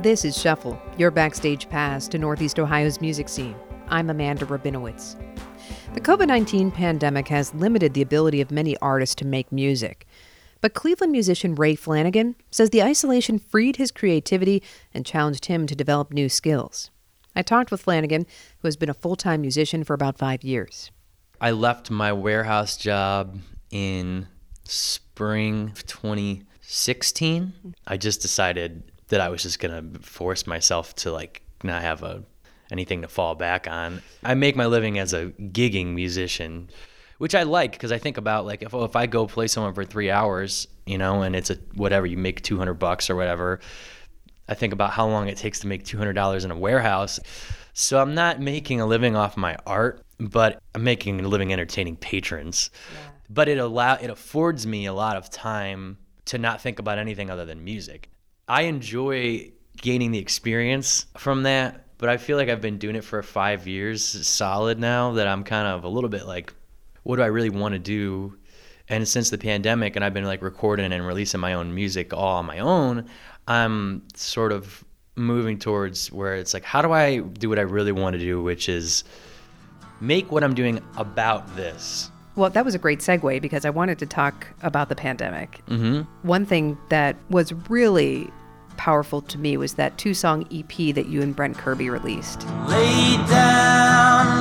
This is Shuffle, your backstage pass to Northeast Ohio's music scene. I'm Amanda Rabinowitz. The COVID-19 pandemic has limited the ability of many artists to make music. But Cleveland musician Ray Flanagan says the isolation freed his creativity and challenged him to develop new skills. I talked with Flanagan, who has been a full-time musician for about 5 years. I left my warehouse job in spring of 2016. I just decided that I was just going to force myself to not have anything to fall back on. I make my living as a gigging musician, which I like because I think about if I go play someone for 3 hours, and it's whatever, you make $200 or whatever. I think about how long it takes to make $200 in a warehouse. So I'm not making a living off my art, but I'm making a living entertaining patrons. Yeah. But it affords me a lot of time to not think about anything other than music. I enjoy gaining the experience from that, but I feel like I've been doing it for 5 years solid now that I'm kind of a little bit like, what do I really want to do? And since the pandemic and I've been recording and releasing my own music all on my own, I'm sort of moving towards where it's how do I do what I really want to do, which is make what I'm doing about this. Well, that was a great segue because I wanted to talk about the pandemic. Mm-hmm. One thing that was really powerful to me was that 2-song EP that you and Brent Kirby released. Lay down,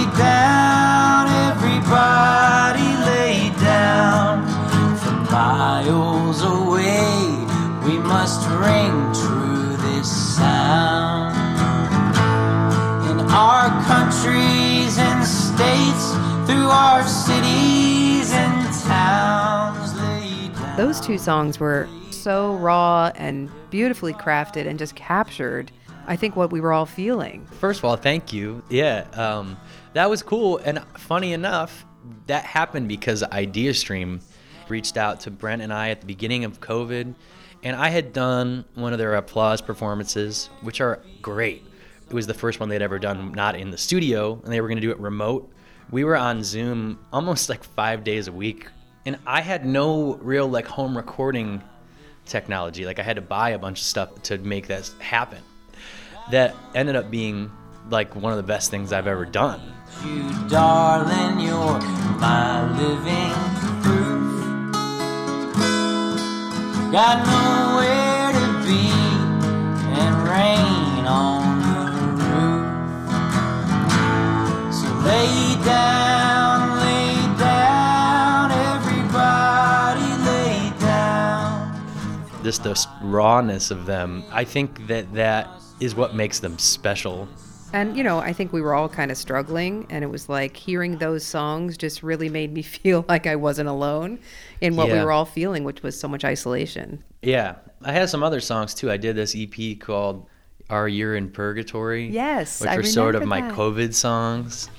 everybody lay down. From miles away, we must ring true this sound. In our countries and states, through our cities and towns, lay down. Those 2 songs were so raw and beautifully crafted and just captured, I think, what we were all feeling. First of all, thank you. Yeah, that was cool. And funny enough, that happened because IdeaStream reached out to Brent and I at the beginning of COVID. And I had done one of their applause performances, which are great. It was the first one they'd ever done, not in the studio, and they were going to do it remote. We were on Zoom almost 5 days a week, and I had no real home recording technology. I had to buy a bunch of stuff to make that happen. That ended up being one of the best things I've ever done. You darling, you're my living proof. Got nowhere to be and rain on the roof. So lay down, everybody lay down. Just the rawness of them, I think that is what makes them special. And, I think we were all kind of struggling, and it was hearing those songs just really made me feel like I wasn't alone in what we were all feeling, which was so much isolation. Yeah. I had some other songs, too. I did this EP called Our Year in Purgatory. Yes, which I were sort of my that. COVID songs.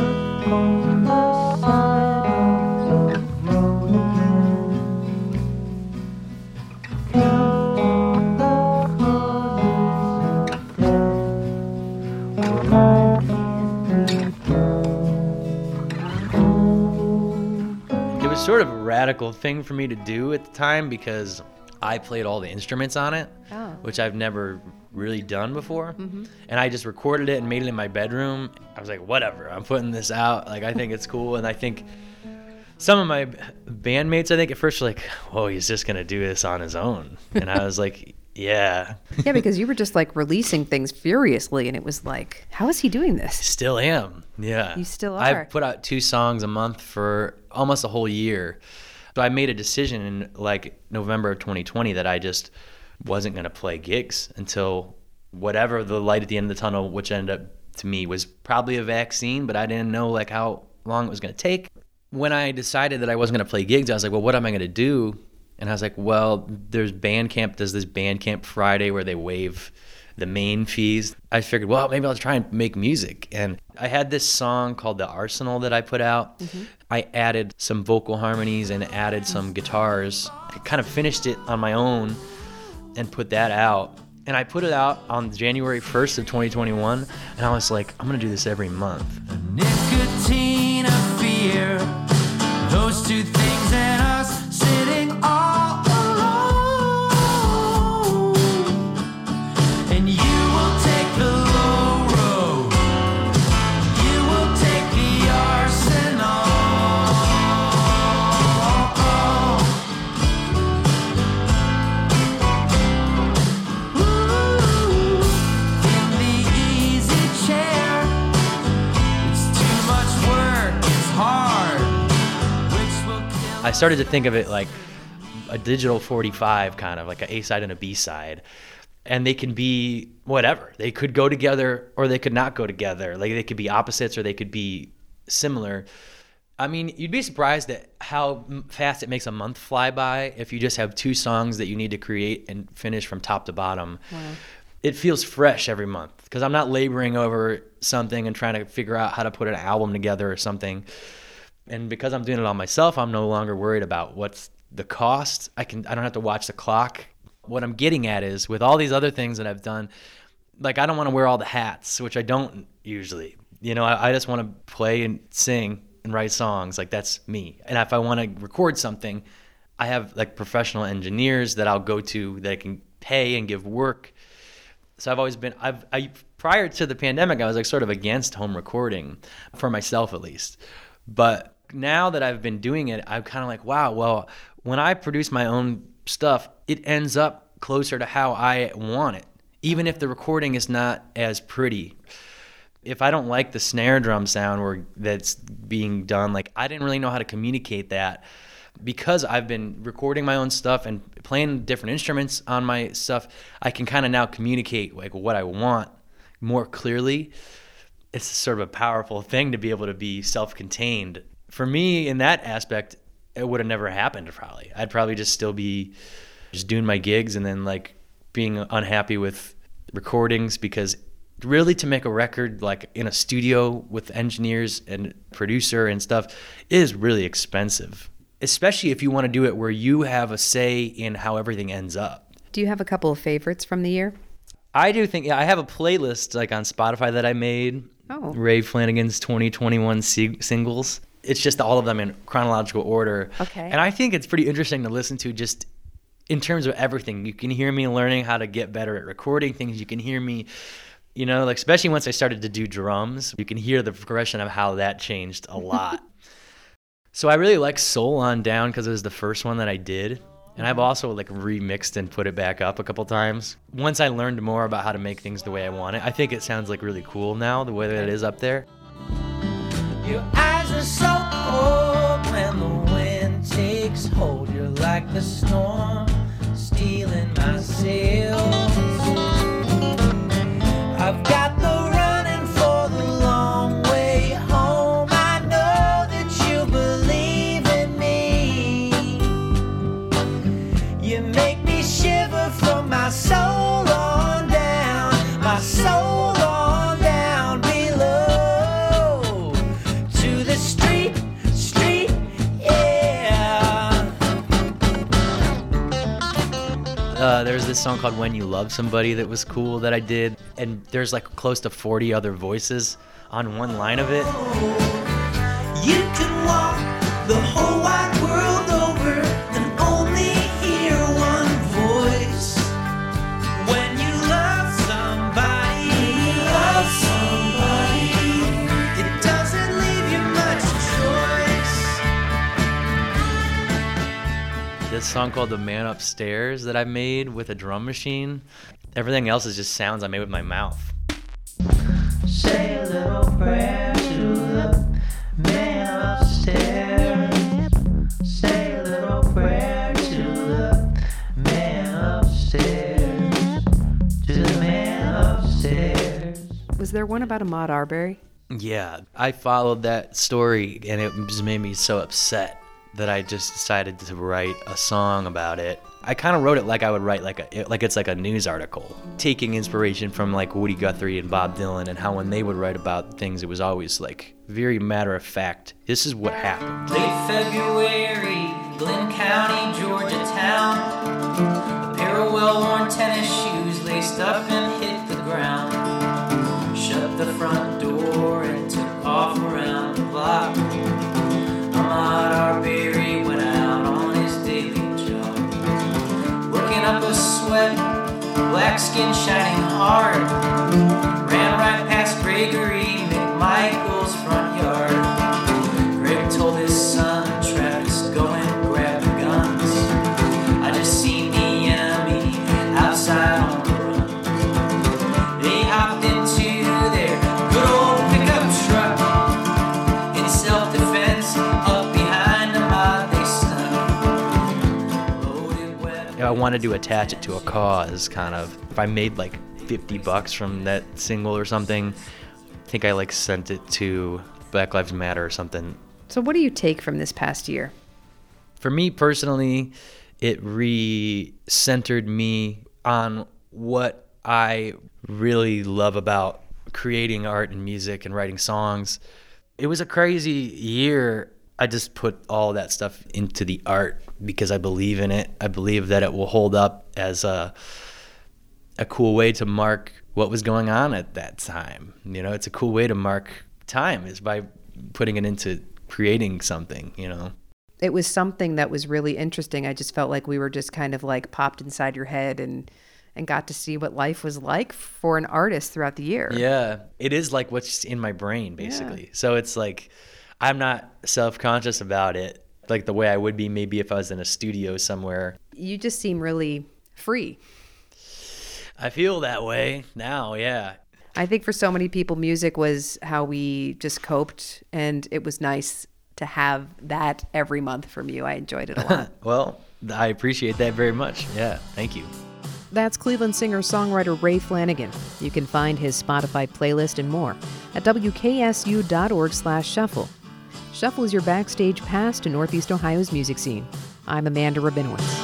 Sort of a radical thing for me to do at the time because I played all the instruments on it, which I've never really done before. Mm-hmm. And I just recorded it and made it in my bedroom. I was like, whatever, I'm putting this out. I think it's cool. And I think some of my bandmates, I think at first were like, whoa, he's just going to do this on his own. And I was like, yeah. Yeah, because you were just releasing things furiously, and it was how is he doing this? Still am. Yeah. You still are. I've put out 2 songs a month for almost a whole year. So I made a decision in November of 2020 that I just wasn't going to play gigs until whatever the light at the end of the tunnel, which ended up to me was probably a vaccine, but I didn't know how long it was going to take. When I decided that I wasn't going to play gigs, I was like, well, what am I going to do? And I was like, well, there's Bandcamp does this Bandcamp Friday where they waive the main fees. I figured, well, maybe I'll try and make music. And I had this song called The Arsenal that I put out. Mm-hmm. I added some vocal harmonies and added some guitars. I kind of finished it on my own and put that out. And I put it out on January 1st of 2021. And I was like, I'm going to do this every month. Nicotine of fear, those 2 things and us sitting all alone. And I started to think of it like a digital 45, kind of like an A-side and a B-side. And they can be whatever. They could go together or they could not go together. Like they could be opposites or they could be similar. I mean, you'd be surprised at how fast it makes a month fly by if you just have 2 songs that you need to create and finish from top to bottom. Wow. It feels fresh every month because I'm not laboring over something and trying to figure out how to put an album together or something. And because I'm doing it all myself, I'm no longer worried about what's the cost. I don't have to watch the clock. What I'm getting at is with all these other things that I've done, like I don't want to wear all the hats, which I don't usually. You know, I just want to play and sing and write songs. Like that's me. And if I want to record something, I have like professional engineers that I'll go to that I can pay and give work. So I've always been, prior to the pandemic, I was like sort of against home recording for myself at least. But now that I've been doing it, I'm kind of like, wow, well, when I produce my own stuff, it ends up closer to how I want it, even if the recording is not as pretty. If I don't like the snare drum sound that's being done, like I didn't really know how to communicate that. Because I've been recording my own stuff and playing different instruments on my stuff, I can kind of now communicate like what I want more clearly. It's sort of a powerful thing to be able to be self-contained. For me, in that aspect, it would have never happened probably. I'd probably just still be just doing my gigs and then like being unhappy with recordings, because really to make a record like in a studio with engineers and producer and stuff is really expensive. Especially if you want to do it where you have a say in how everything ends up. Do you have a couple of favorites from the year? I do think, I have a playlist like on Spotify that I made. Oh. Ray Flanagan's 2021 singles. It's just all of them in chronological order. Okay. And I think it's pretty interesting to listen to just in terms of everything. You can hear me learning how to get better at recording things. You can hear me, you know, like especially once I started to do drums, you can hear the progression of how that changed a lot. So I really like Soul on Down because it was the first one that I did. And I've also like remixed and put it back up a couple times. Once I learned more about how to make things the way I want it, I think it sounds like really cool now, the way that it is up there. Your eyes are so cold when the wind takes hold. You're like the storm stealing my sails. I've got the running for the long way home. I know that you believe in me. You make me shiver from my soul on down, my soul on down below to the street, yeah. There's this song called When You Love Somebody that was cool that I did, and there's like close to 40 other voices on one line of it. You can walk the whole wide world over and only hear one voice. When you love somebody, it doesn't leave you much choice. This song called The Man Upstairs that I made with a drum machine. Everything else is just sounds I made with my mouth. Say a little prayer to the man upstairs. Say a little prayer to the man upstairs. To the man upstairs. Was there one about Ahmaud Arbery? Yeah, I followed that story and it just made me so upset that I just decided to write a song about it. I kind of wrote it like I would write like it's like a news article, taking inspiration from like Woody Guthrie and Bob Dylan, and how when they would write about things, it was always like very matter of fact. This is what happened. Late February, Glenn County, Georgia town. A pair of well-worn tennis shoes laced up and hit the ground. Shut the front door and took off around the block. Ahmaud Arbery went out on his daily job, working up a sweat, black skin shining hard. Ran right past Gregory McMichael's front yard. Greg told his son, Travis, go and grab the guns. I just seen the enemy outside on the run. They hopped into their good old pickup truck. In self-defense, up behind Ahmaud they stunned. I wanted to attach it to a cause, kind of. If I made like $50 from that single or something, I think I like sent it to Black Lives Matter or something. So what do you take from this past year? For me personally, it re-centered me on what I really love about creating art and music and writing songs. It was a crazy year. I just put all that stuff into the art because I believe in it. I believe that it will hold up as a cool way to mark what was going on at that time. You know, it's a cool way to mark time is by putting it into creating something, you know. It was something that was really interesting. I just felt like we were just kind of like popped inside your head and got to see what life was like for an artist throughout the year. Yeah, it is like what's in my brain, basically. Yeah. So it's like, I'm not self-conscious about it, like the way I would be maybe if I was in a studio somewhere. You just seem really free. I feel that way now, yeah. I think for so many people, music was how we just coped, and it was nice to have that every month from you. I enjoyed it a lot. Well, I appreciate that very much. Yeah, thank you. That's Cleveland singer-songwriter Ray Flanagan. You can find his Spotify playlist and more at wksu.org/shuffle. Shuffle is your backstage pass to Northeast Ohio's music scene. I'm Amanda Rabinowitz.